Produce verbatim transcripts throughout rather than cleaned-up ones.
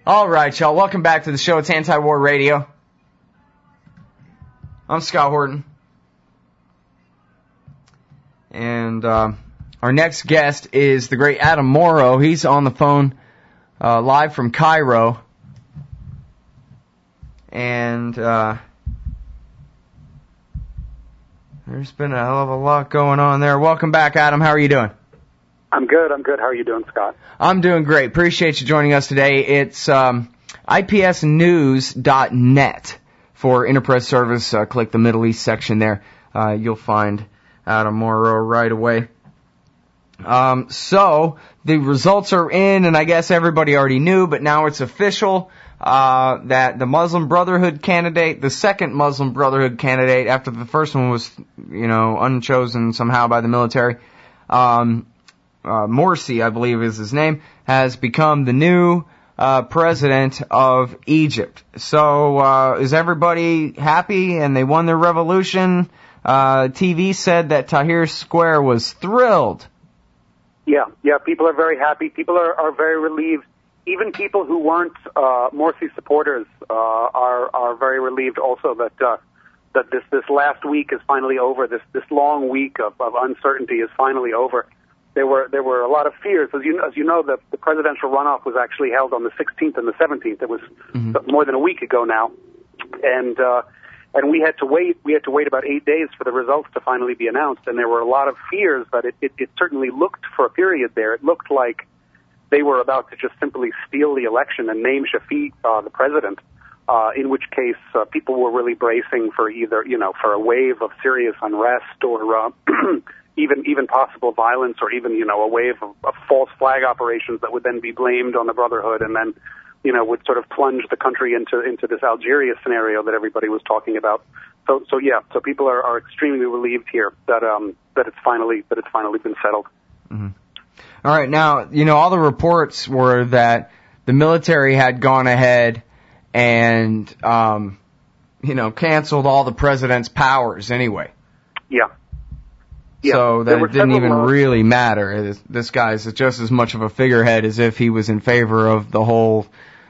All right, y'all. Welcome back to the show. It's Anti-War Radio. I'm Scott Horton. And uh, our next guest is the great Adam Morrow. He's on the phone uh, live from Cairo. And uh, there's been a hell of a lot going on there. Welcome back, Adam. How are you doing? I'm good. I'm good. How are you doing, Scott? I'm doing great. Appreciate you joining us today. It's um, I P S news dot net for Interpress Service. Uh, click the Middle East section there. Uh, you'll find Adam Morrow right away. Um, so the results are in, and I guess everybody already knew, but now it's official uh, that the Muslim Brotherhood candidate, the second Muslim Brotherhood candidate after the first one was, you know, unchosen somehow by the military, um, Uh, Morsi, I believe is his name, has become the new uh, president of Egypt. So uh, is everybody happy and they won their revolution? Uh, T V said that Tahrir Square was thrilled. Yeah, yeah, people are very happy. People are, are very relieved. Even people who weren't uh, Morsi supporters uh, are are very relieved also that uh, that this this last week is finally over. This this long week of, of uncertainty is finally over. There were there were a lot of fears, as you as you know, the, the presidential runoff was actually held on the sixteenth and the seventeenth. It was mm-hmm. more than a week ago now, and uh, and we had to wait. We had to wait about eight days for the results to finally be announced. And there were a lot of fears that it, it, it certainly looked for a period there. It looked like they were about to just simply steal the election and name Shafiq uh, the president. Uh, in which case, uh, people were really bracing for either you know for a wave of serious unrest or. Uh, Even even possible violence, or even you know a wave of, of false flag operations that would then be blamed on the Brotherhood, and then you know would sort of plunge the country into into this Algeria scenario that everybody was talking about. So so yeah, so people are, are extremely relieved here that um that it's finally that it's finally been settled. Mm-hmm. All right, now you know all the reports were that the military had gone ahead and um you know canceled all the president's powers anyway. Yeah. Yeah, so that it didn't even laws. really matter. This guy's just as much of a figurehead as if he was in favor of the whole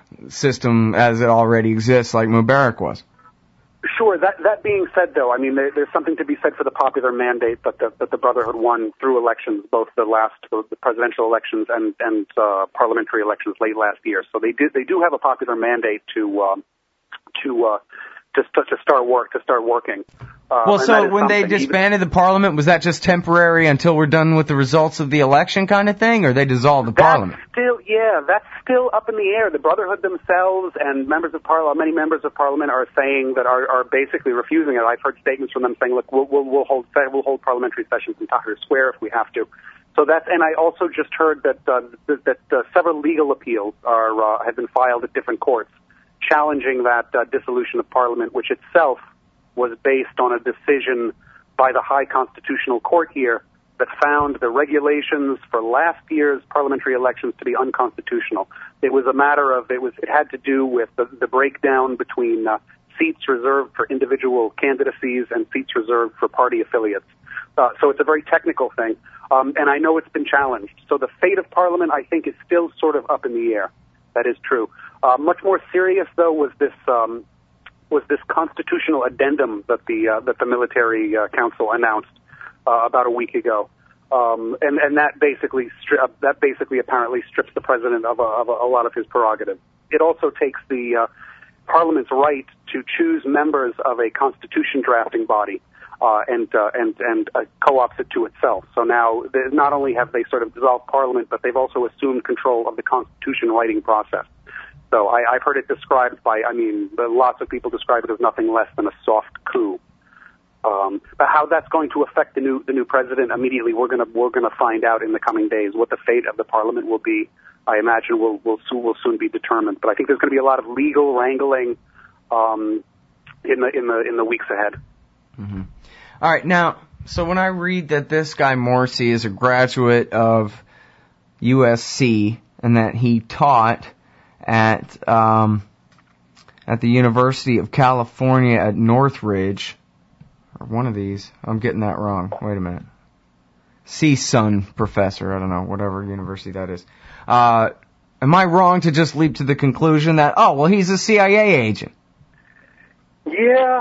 system as it already exists, like Mubarak was. Sure. That that being said, though, I mean, there, there's something to be said for the popular mandate that the, that the Brotherhood won through elections, both the last the presidential elections and and uh, parliamentary elections late last year. So they do they do have a popular mandate to um, to uh, to to start work to start working. Uh, well, so when they disbanded the parliament, was that just temporary until we're done with the results of the election kind of thing, or they dissolved the that's parliament? Still, yeah, that's still up in the air. The Brotherhood themselves and members of parliament, many members of parliament are saying that are, are basically refusing it. I've heard statements from them saying, "Look, we'll, we'll, we'll hold we'll hold parliamentary sessions in Tahrir Square if we have to." So that's, and I also just heard that uh, that, that uh, several legal appeals are uh, have been filed at different courts challenging that uh, dissolution of parliament, which itself was based on a decision by the High Constitutional Court here that found the regulations for last year's parliamentary elections to be unconstitutional. It was a matter of, it was, it had to do with the, the breakdown between uh, seats reserved for individual candidacies and seats reserved for party affiliates. Uh, so it's a very technical thing, um, and I know it's been challenged. So the fate of Parliament, I think, is still sort of up in the air. That is true. Uh, much more serious, though, was this um, was this constitutional addendum that the uh, that the military uh, council announced uh, about a week ago, um, and and that basically stri- uh, that basically apparently strips the president of a, of a, a lot of his prerogatives. It also takes the uh, Parliament's right to choose members of a constitution drafting body. Uh, and uh, and and uh, co-ops it to itself. So now, they, not only have they sort of dissolved Parliament, but they've also assumed control of the Constitution writing process. So I, I've heard it described by, I mean, lots of people describe it as nothing less than a soft coup. Um, but how that's going to affect the new the new president immediately, we're gonna we're gonna find out in the coming days. What the fate of the Parliament will be, I imagine, will will soon will soon be determined. But I think there's going to be a lot of legal wrangling um, in the in the in the weeks ahead. Mm-hmm. All right, now, so when I read that this guy Morsi is a graduate of U S C and that he taught at um, at the University of California at Northridge, or one of these, I'm getting that wrong. Wait a minute. C-Sun professor, I don't know, whatever university that is. Uh, am I wrong to just leap to the conclusion that, oh, well, he's a C I A agent? Yeah,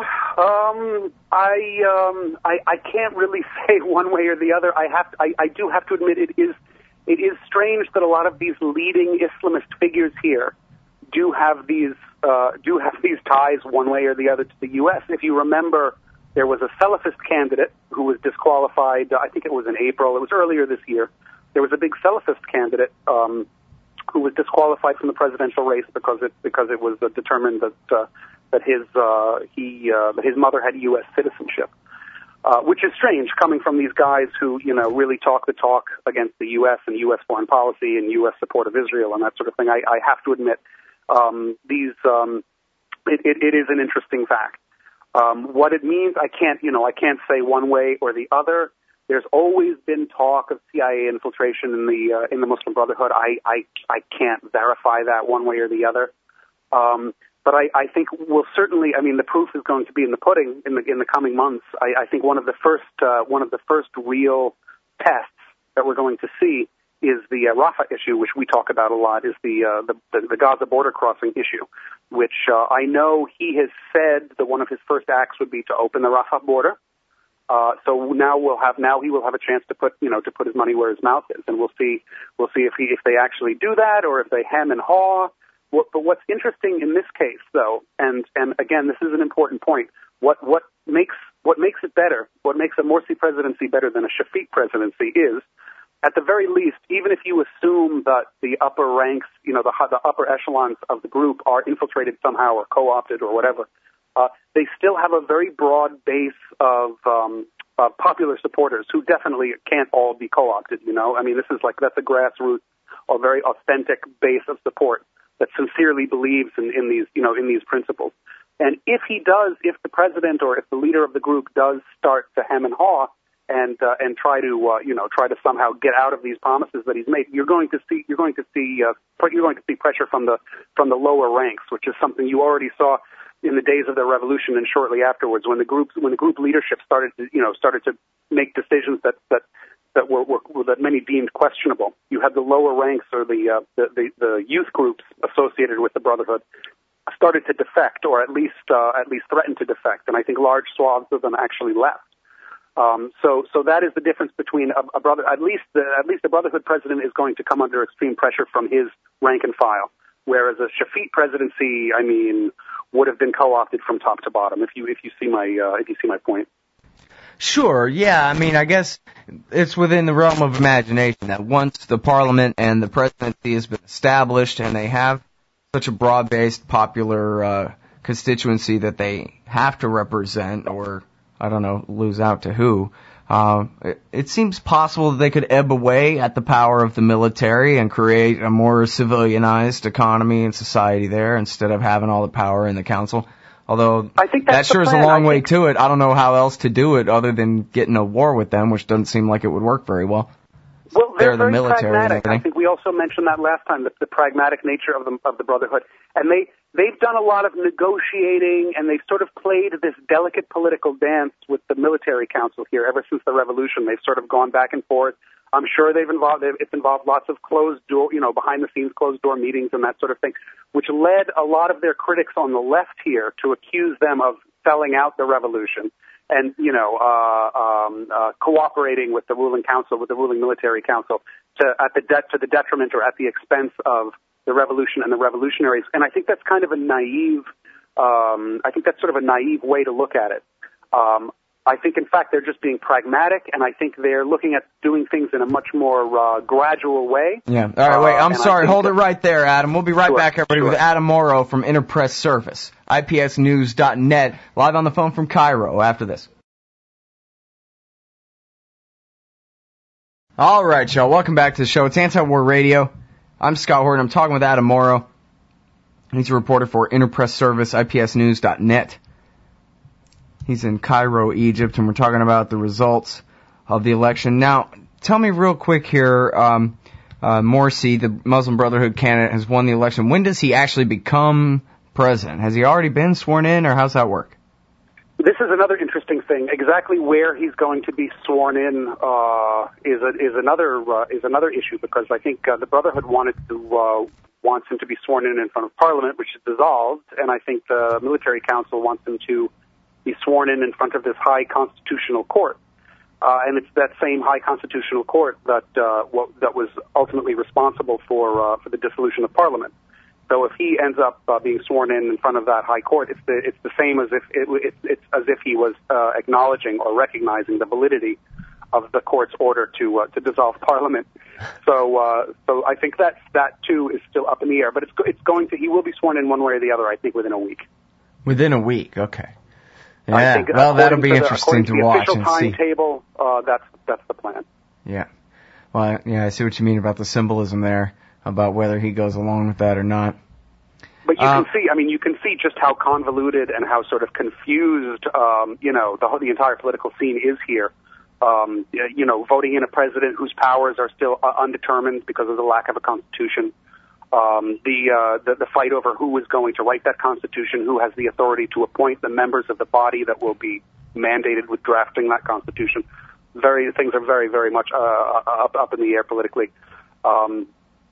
um, I, um, I, I can't really say one way or the other. I have, to, I, I do have to admit it is, it is strange that a lot of these leading Islamist figures here do have these, uh, do have these ties one way or the other to the U S. If you remember, there was a Salafist candidate who was disqualified. I think it was in April. It was earlier this year. There was a big Salafist candidate um, who was disqualified from the presidential race because it because it was uh, determined that uh, that his uh, he uh, that his mother had U S citizenship, uh, which is strange coming from these guys who you know really talk the talk against the U S and U S foreign policy and U S support of Israel and that sort of thing. I, I have to admit um, these um, it, it, it is an interesting fact. Um, what it means, I can't, you know, I can't say one way or the other. There's always been talk of C I A infiltration in the uh, in the Muslim Brotherhood. I, I I can't verify that one way or the other. Um, but I, I think we'll certainly. I mean, the proof is going to be in the pudding in the in the coming months. I, I think one of the first uh, one of the first real tests that we're going to see is the uh, Rafah issue, which we talk about a lot. Is the uh, the, the, the Gaza border crossing issue, which uh, I know he has said that one of his first acts would be to open the Rafah border. Uh, so now we'll have now he will have a chance to put you know to put his money where his mouth is, and we'll see we'll see if he if they actually do that or if they hem and haw. What, but what's interesting in this case, though, and and again this is an important point. What what makes what makes it better? What makes a Morsi presidency better than a Shafiq presidency is, at the very least, even if you assume that the upper ranks, you know, the, the upper echelons of the group are infiltrated somehow or co-opted or whatever, uh, they still have a very broad base of um, uh, popular supporters who definitely can't all be co-opted, you know. I mean, this is like, that's a grassroots or very authentic base of support that sincerely believes in, in these, you know, in these principles. And if he does, if the president or if the leader of the group does start to hem and haw, and uh, and try to uh, you know try to somehow get out of these promises that he's made, you're going to see you're going to see uh, you're going to see pressure from the from the lower ranks, which is something you already saw in the days of the revolution and shortly afterwards, when the groups when the group leadership started to you know started to make decisions that that that were, were that many deemed questionable. You had the lower ranks or the uh, the, the the youth groups associated with the Brotherhood started to defect, or at least uh, at least threatened to defect, and I think large swaths of them actually left. Um, so, so that is the difference between a, a brother. At least, the, at least the Brotherhood president is going to come under extreme pressure from his rank and file, whereas a Shafiq presidency, I mean, would have been co-opted from top to bottom. If you, if you see my, uh, if you see my point. Sure. Yeah. I mean, I guess it's within the realm of imagination that once the parliament and the presidency has been established and they have such a broad-based popular uh, constituency that they have to represent, or I don't know, lose out to who. Uh, it, it seems possible that they could ebb away at the power of the military and create a more civilianized economy and society there instead of having all the power in the council. Although I think that sure is a long I way think... to it. I don't know how else to do it other than get in a war with them, which doesn't seem like it would work very well. Well, they're, they're very the military pragmatic. I think we also mentioned that last time, the, the pragmatic nature of the of the Brotherhood, and they they've done a lot of negotiating, and they've sort of played this delicate political dance with the military council here ever since the revolution. They've sort of gone back and forth. I'm sure they've involved it's involved lots of closed door, you know, behind the scenes closed door meetings and that sort of thing, which led a lot of their critics on the left here to accuse them of selling out the revolution. And, you know, uh, um, uh, cooperating with the ruling council, with the ruling military council, to at the de- to the detriment or at the expense of the revolution and the revolutionaries. And I think that's kind of a naive, um, I think that's sort of a naive way to look at it. Um, I think, in fact, they're just being pragmatic, and I think they're looking at doing things in a much more uh, gradual way. Yeah. All right, wait, I'm uh, sorry. Hold it right there, Adam. We'll be right sure, back, everybody, sure. with Adam Morrow from Interpress Service, I P S news dot net, live on the phone from Cairo after this. All right, y'all. Welcome back to the show. It's Anti-War Radio. I'm Scott Horton. I'm talking with Adam Morrow. He's a reporter for Interpress Service, I P S news dot net. He's in Cairo, Egypt, and we're talking about the results of the election. Now, tell me real quick here, um, uh, Morsi, the Muslim Brotherhood candidate, has won the election. When does he actually become president? Has he already been sworn in, or how's that work? This is another interesting thing. Exactly where he's going to be sworn in uh, is a, is another uh, is another issue, because I think uh, the Brotherhood wanted to uh, wants him to be sworn in in front of Parliament, which is dissolved, and I think the Military Council wants him to be sworn in in front of this high constitutional court. Uh, and it's that same high constitutional court that uh, what, that was ultimately responsible for uh, for the dissolution of Parliament. So if he ends up uh, being sworn in in front of that high court, it's the it's the same as if it, it, it's as if he was uh, acknowledging or recognizing the validity of the court's order to uh, to dissolve Parliament. So uh, so I think that that too is still up in the air. But it's it's going to he will be sworn in one way or the other. I think within a week. Within a week, okay. Yeah, think, well, that'll be to the, interesting to, to watch and see. According to the official timetable, uh, that's that's the plan. Yeah. Well, yeah, I see what you mean about the symbolism there, about whether he goes along with that or not. But you um, can see, I mean, you can see just how convoluted and how sort of confused, um, you know, the the entire political scene is here. Um, you know, voting in a president whose powers are still uh, undetermined because of the lack of a constitution. Um, the, uh, the the fight over who is going to write that constitution, who has the authority to appoint the members of the body that will be mandated with drafting that constitution. Very things are very very much uh, up up in the air politically. Um,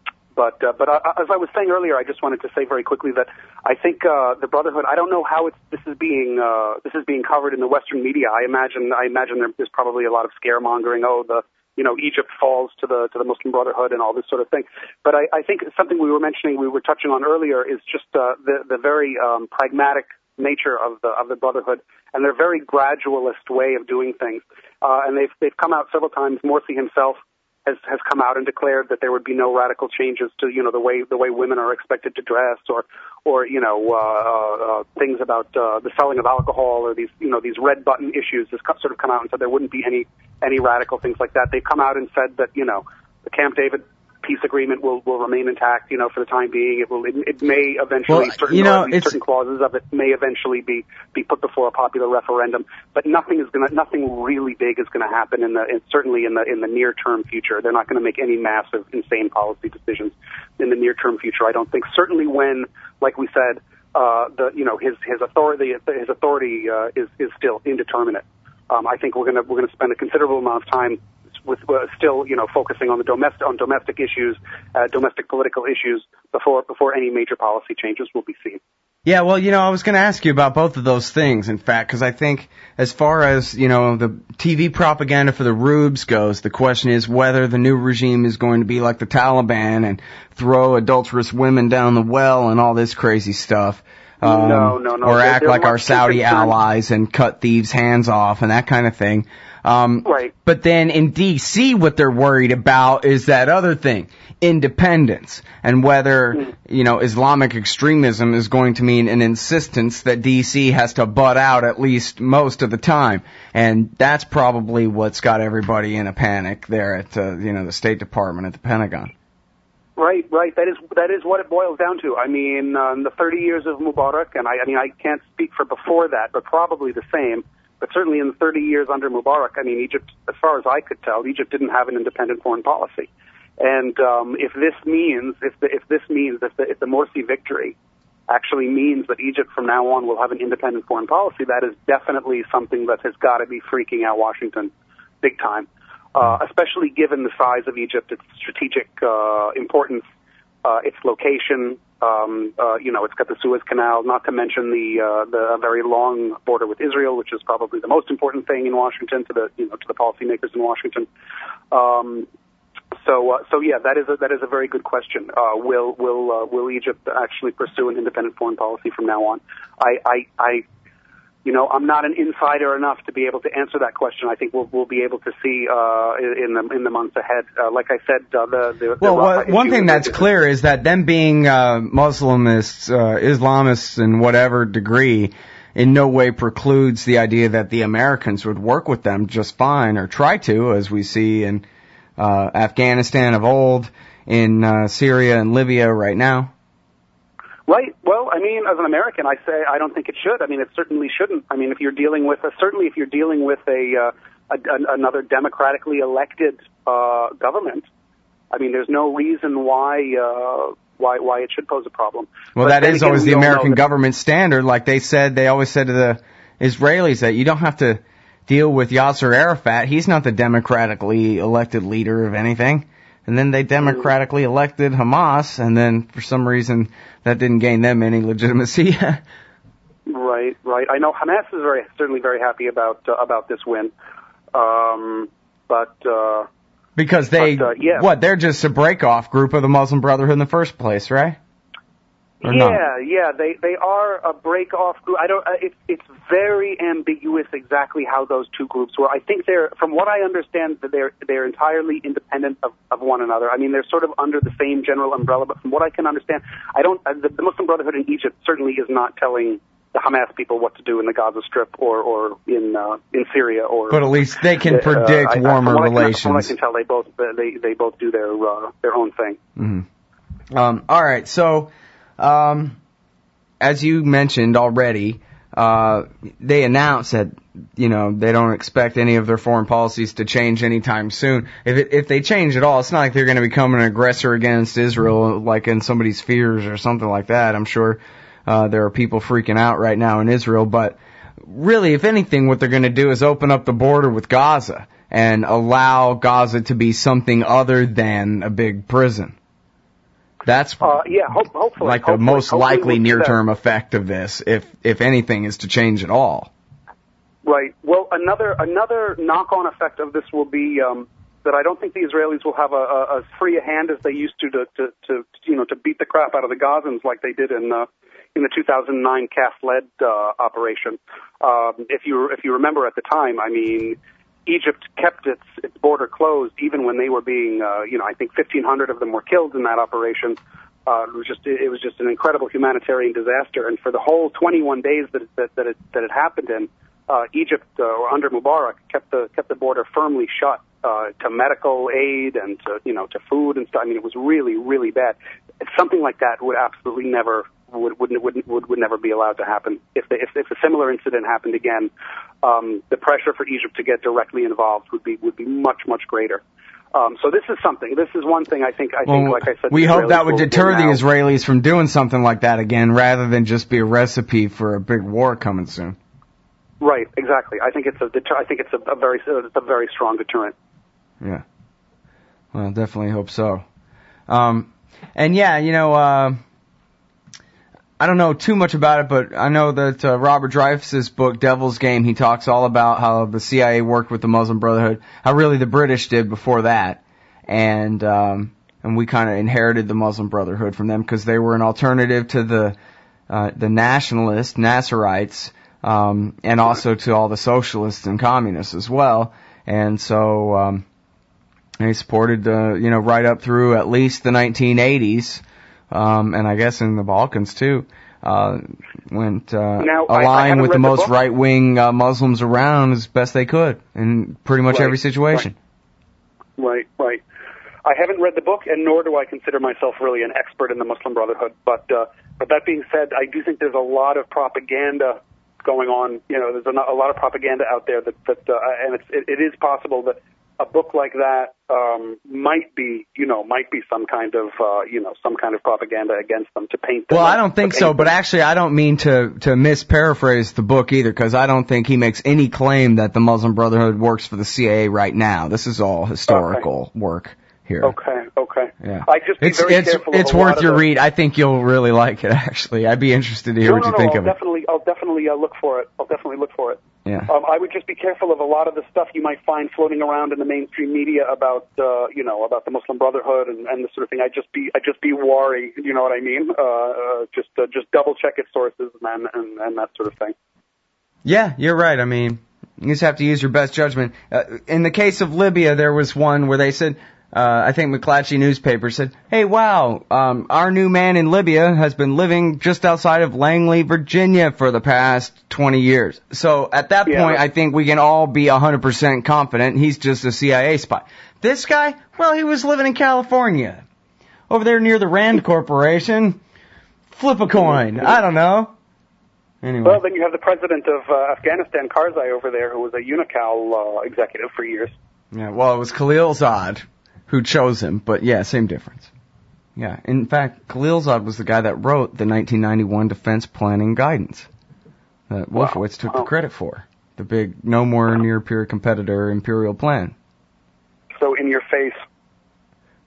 but uh, but uh, as I was saying earlier, I just wanted to say very quickly that I think uh, the Brotherhood. I don't know how it's this is being uh, this is being covered in the Western media. I imagine I imagine there's probably a lot of scaremongering. Oh, the you know, Egypt falls to the to the Muslim Brotherhood and all this sort of thing. But I, I think something we were mentioning, we were touching on earlier, is just uh, the the very um, pragmatic nature of the of the Brotherhood and their very gradualist way of doing things. Uh, and they've they've come out several times. Morsi himself has has come out and declared that there would be no radical changes to you know the way the way women are expected to dress, or or you know uh, uh, things about uh, the selling of alcohol, or these you know these red button issues. Has sort of come out and said there wouldn't be any any radical things like that. They've come out and said that you know the Camp David peace agreement will, will remain intact, you know, for the time being. It will, it, it may eventually, well, certain, you know, certain clauses of it may eventually be, be put before a popular referendum, but nothing is gonna, nothing really big is gonna happen in the, in, certainly in the, in the near term future. They're not gonna make any massive, insane policy decisions in the near term future, I don't think. Certainly when, like we said, uh, the, you know, his, his authority, his authority, uh, is, is still indeterminate. Um, I think we're gonna, we're gonna spend a considerable amount of time with uh, still, you know, focusing on the domestic on domestic issues, uh, domestic political issues before before any major policy changes will be seen. Yeah, well, you know, I was going to ask you about both of those things, in fact, because I think as far as, you know, the T V propaganda for the Rubes goes, the question is whether the new regime is going to be like the Taliban and throw adulterous women down the well and all this crazy stuff. Um, no, no, no. Or they're, act they're like our Saudi concerned. allies and cut thieves' hands off and that kind of thing. Um, right. But then in D C, what they're worried about is that other thing, independence, and whether, mm. you know, Islamic extremism is going to mean an insistence that D C has to butt out at least most of the time. And that's probably what's got everybody in a panic there at, uh, you know, the State Department, at the Pentagon. Right, right. That is that is what it boils down to. I mean, um, the thirty years of Mubarak, and I, I mean, I can't speak for before that, but probably the same. But certainly in the thirty years under Mubarak, I mean, Egypt, as far as I could tell, Egypt didn't have an independent foreign policy. And um, if this means, if the, if this means, if the, if the Morsi victory actually means that Egypt from now on will have an independent foreign policy, that is definitely something that has got to be freaking out Washington big time. Uh, especially given the size of Egypt, its strategic uh, importance, uh, its location. Um, uh, you know, it's got the Suez Canal, not to mention the uh, the very long border with Israel, which is probably the most important thing in Washington to the you know to the policymakers in Washington. Um, so uh, so yeah, that is a, that is a very good question. Uh, will will uh, will Egypt actually pursue an independent foreign policy from now on? I I. I You know, I'm not an insider enough to be able to answer that question. I think we'll we'll be able to see uh, in the in the months ahead. Uh, like I said, uh, the, the well, the well one thing that's clear is that them being uh, Muslimists, uh, Islamists, in whatever degree, in no way precludes the idea that the Americans would work with them just fine, or try to, as we see in uh, Afghanistan of old, in uh, Syria and Libya right now. Right. Well, I mean, as an American, I say I don't think it should. I mean, it certainly shouldn't. I mean, if you're dealing with a, certainly if you're dealing with a, uh, a another democratically elected uh, government, I mean, there's no reason why uh, why why it should pose a problem. Well, but that is again, always the American that government standard. Like they said, they always said to the Israelis that you don't have to deal with Yasser Arafat. He's not the democratically elected leader of anything. and then they democratically elected Hamas, and then for some reason that didn't gain them any legitimacy. Right, right. I know Hamas is very certainly very happy about uh, about this win, um, but uh, because they but, uh, yeah. what they're just a break-off group of the Muslim Brotherhood in the first place, right? Or yeah, not? yeah, they they are a break-off group. I don't. Uh, it's it's very ambiguous exactly how those two groups were. I think they're, from what I understand, that they're they're entirely independent of, of one another. I mean, they're sort of under the same general umbrella. But from what I can understand, I don't. Uh, the, the Muslim Brotherhood in Egypt certainly is not telling the Hamas people what to do in the Gaza Strip or or in uh, in Syria. Or but at least they can uh, predict I, warmer I, from relations. I can, from what I can tell, they both they they both do their uh, their own thing. Mm-hmm. Um, all right, so. Um, as you mentioned already, uh, they announced that, you know, they don't expect any of their foreign policies to change anytime soon. If it, if they change at all, it's not like they're going to become an aggressor against Israel, like in somebody's fears or something like that. I'm sure, uh, there are people freaking out right now in Israel, but really, if anything, what they're going to do is open up the border with Gaza and allow Gaza to be something other than a big prison. That's uh, yeah, hope, hopefully, like the hopefully, most hopefully likely we'll near-term effect of this, if if anything is to change at all. Right. Well, another another knock-on effect of this will be um, that I don't think the Israelis will have a, a, as free a hand as they used to to, to to you know to beat the crap out of the Gazans like they did in uh, in the two thousand nine C A F-led uh, operation. Um, if you if you remember at the time, I mean, Egypt kept its, its border closed even when they were being, uh, you know, I think fifteen hundred of them were killed in that operation. Uh, it was just it was just an incredible humanitarian disaster. And for the whole twenty-one days that it, that, that it that it happened in, uh, Egypt uh, under Mubarak kept the kept the border firmly shut uh, to medical aid and to you know to food and stuff. I mean, it was really really bad. Something like that would absolutely never. Would, would would would would never be allowed to happen. If the, if, if a similar incident happened again, um, the pressure for Egypt to get directly involved would be would be much much greater. Um, so this is something. This is one thing I think. I well, think, like I said, we hope Israelis that would will, deter will the now, Israelis from doing something like that again, rather than just be a recipe for a big war coming soon. Right. Exactly. I think it's a deter- I think it's a, a very it's a very strong deterrent. Yeah. Well, definitely hope so. Um, and yeah, you know. Uh, I don't know too much about it, but I know that uh, Robert Dreyfuss's book, Devil's Game, he talks all about how the C I A worked with the Muslim Brotherhood, how really the British did before that, and um, and we kind of inherited the Muslim Brotherhood from them because they were an alternative to the uh, the nationalists, Nasserites, um, and also to all the socialists and communists as well, and so um, they supported the you know right up through at least the nineteen eighties. Um, and I guess in the Balkans too, uh, went, uh, now, aligned I, I with the, the most book. right-wing, uh, Muslims around as best they could in pretty much right, every situation. Right, right, right. I haven't read the book, and nor do I consider myself really an expert in the Muslim Brotherhood. But, uh, but that being said, I do think there's a lot of propaganda going on. You know, there's a, a lot of propaganda out there that, that, uh, and it's, it, it is possible that a book like that um, might be, you know, might be some kind of, uh, you know, some kind of propaganda against them to paint them. Well, I don't think so, but actually I don't mean to, to misparaphrase the book either, because I don't think he makes any claim that the Muslim Brotherhood works for the C I A right now. This is all historical okay. work here. Okay, okay. Yeah. I just be it's very it's careful it's of a worth lot your of the... read. I think you'll really like it. Actually, I'd be interested to hear no, what no, you no, think I'll of it. definitely, I'll definitely uh, look for it. I'll definitely look for it. Yeah. Um, I would just be careful of a lot of the stuff you might find floating around in the mainstream media about, uh, you know, about the Muslim Brotherhood and, and this sort of thing. I just be, I just be wary. You know what I mean? Uh, uh, just, uh, just double check its sources and, and and that sort of thing. Yeah, you're right. I mean, you just have to use your best judgment. Uh, in the case of Libya, there was one where they said, uh, I think McClatchy newspaper said, hey, wow, um, our new man in Libya has been living just outside of Langley, Virginia for the past twenty years. So at that Yeah. point, I think we can all be one hundred percent confident he's just a C I A spy. This guy, well, he was living in California, over there near the Rand Corporation. Flip a coin. I don't know. Anyway. Well, then you have the president of uh, Afghanistan, Karzai, over there, who was a Unocal uh, executive for years. Yeah, well, it was Khalilzad who chose him, but yeah, same difference. Yeah, in fact, Khalilzad was the guy that wrote the nineteen ninety-one Defense Planning Guidance that Wolfowitz wow. took wow. the credit for. The big no more near peer competitor imperial plan. So in your face.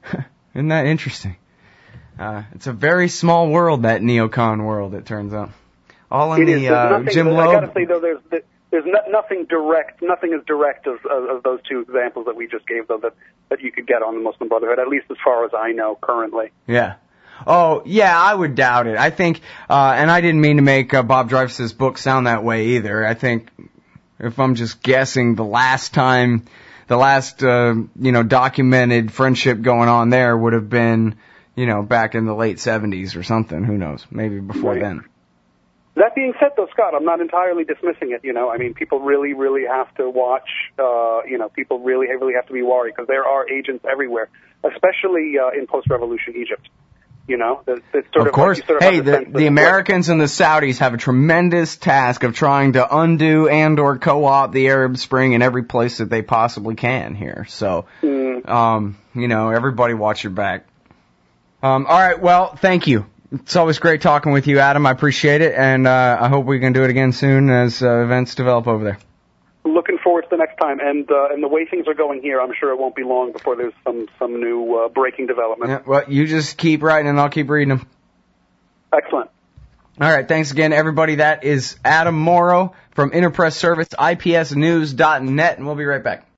Isn't that interesting? Uh, it's a very small world, that neocon world, it turns out. All in it the is. uh, nothing, Jim I Loeb. gotta say, though, there's there's no, nothing direct, nothing as direct as, as, as those two examples that we just gave, though, that, that you could get on the Muslim Brotherhood, at least as far as I know currently. Yeah. Oh, yeah, I would doubt it. I think, uh, and I didn't mean to make uh, Bob Dreyfus's book sound that way either. I think, if I'm just guessing, the last time, the last, uh, you know, documented friendship going on there would have been, you know, back in the late seventies or something. Who knows? Maybe before Right. then. That being said, though, Scott, I'm not entirely dismissing it. You know, I mean, people really, really have to watch. Uh, you know, people really, really have to be worried because there are agents everywhere, especially uh, in post-revolution Egypt. You know, it's, it's sort of, Of course. Like sort of Hey, the, the Americans and the Saudis have a tremendous task of trying to undo and or co-opt the Arab Spring in every place that they possibly can here. So, mm. um, you know, everybody watch your back. Um, all right. Well, thank you. It's always great talking with you, Adam. I appreciate it, and uh, I hope we can do it again soon as uh, events develop over there. Looking forward to the next time, and uh, and the way things are going here, I'm sure it won't be long before there's some some new uh, breaking development. Yeah, well, you just keep writing, and I'll keep reading them. Excellent. All right, thanks again, everybody. That is Adam Morrow from Interpress Service, I P S news dot net, and we'll be right back.